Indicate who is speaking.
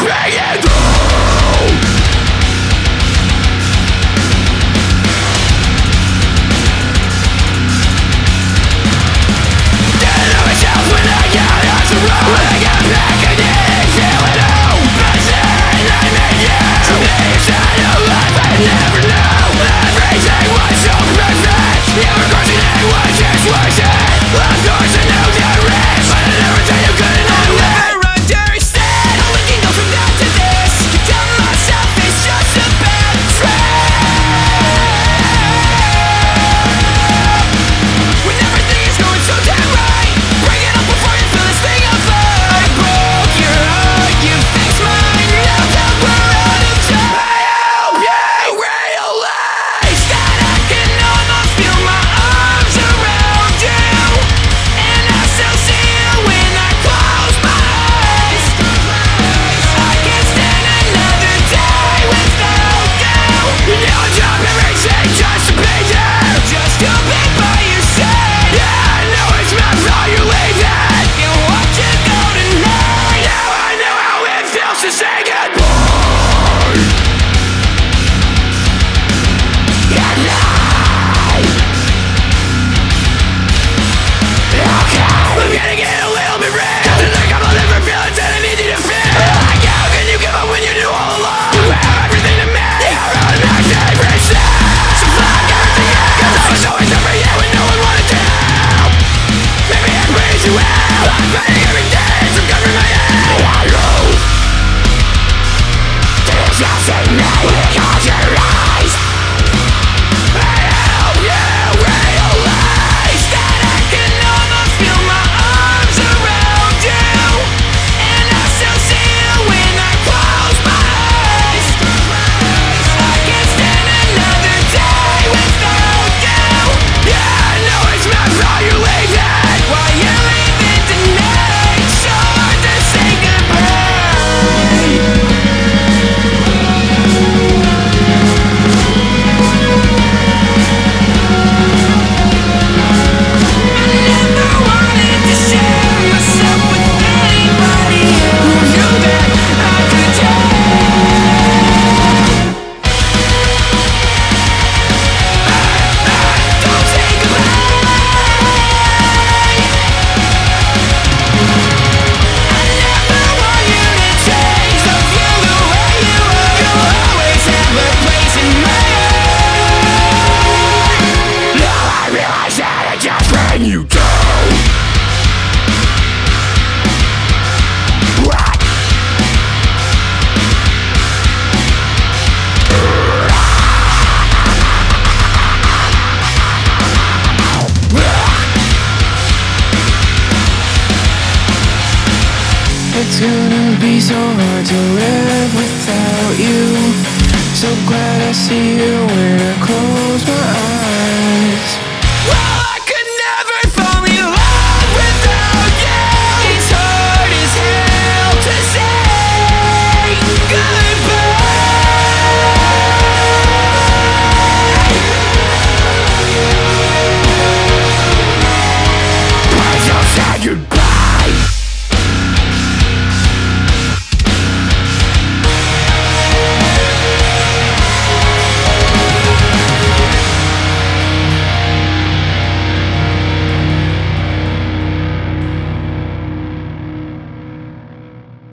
Speaker 1: breaking through. When I get off the road, when I get back again, feeling open, I made you. Inside of life I never knew. Everything was so perfect. Every question it was just worth it. Of course I knew there is, but I never thought you couldn't know it. I'll never understand how we can go from that to this. To tell myself it's just a bad trip. When everything is going so damn right, bring it up before you feel this thing of fire. I broke your heart, you fixed mine. Now that we're out of time, I hope you realize that I can almost feel my arms around you, and I still see you when I close my eyes. I can't stand another day without you. You'll drop everything just to be there, just to be by your side. Yeah, I know it's not how you leave it. You watch it go tonight. Now I know how it feels to say goodbye. Goodnight. Okay, I'm gonna get a little bit red. Cause it's like I'm all different feelings that I need you to feel. Like how can you give up when you knew all along? You have everything to me. You're on my favorite side. So fuck everything else. Cause I was always there for you when no one wanted to. Maybe I praise you out. I'm fighting every day from covering my head. I know there's nothing new because your eyes. I hope you realize that I can almost feel my arms around you, and I still see you when I close my eyes. I can't stand another day without you. Yeah, I know it's not how you leave it. Why you leaving tonight? So hard to say goodbye. I never wanted to share myself with anybody who knew that I could tell. Don't say goodbye. I never want you to change. Love you the way you are. You'll always have a place in my heart. Now I realize that I just ran you down. What? It's gonna be so hard to live without you. So glad I see you when I close my eyes.